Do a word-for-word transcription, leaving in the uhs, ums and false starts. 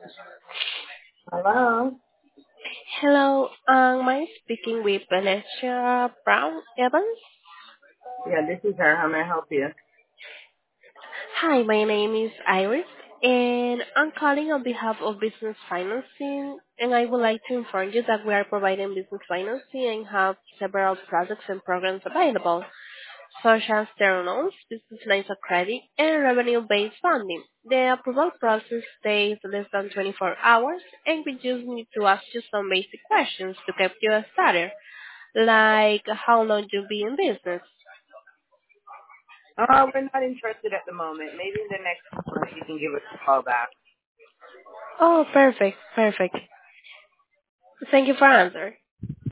Hello. Hello, um, am I speaking with Vanessa Brown Evans? Yeah, this is her. How may I help you? Hi, my name is Iris, and I'm calling on behalf of Business Financing, and I would like to inform you that we are providing business financing and have several products and programs available, such as term loans, business lines of credit, and revenue-based funding. The approval process takes less than twenty-four hours, and we just need to ask you some basic questions to get you started. Like how long you be in business. Uh, we're not interested at the moment. Maybe in the next month you can give us a call back. Oh, perfect, perfect. Thank you for answer.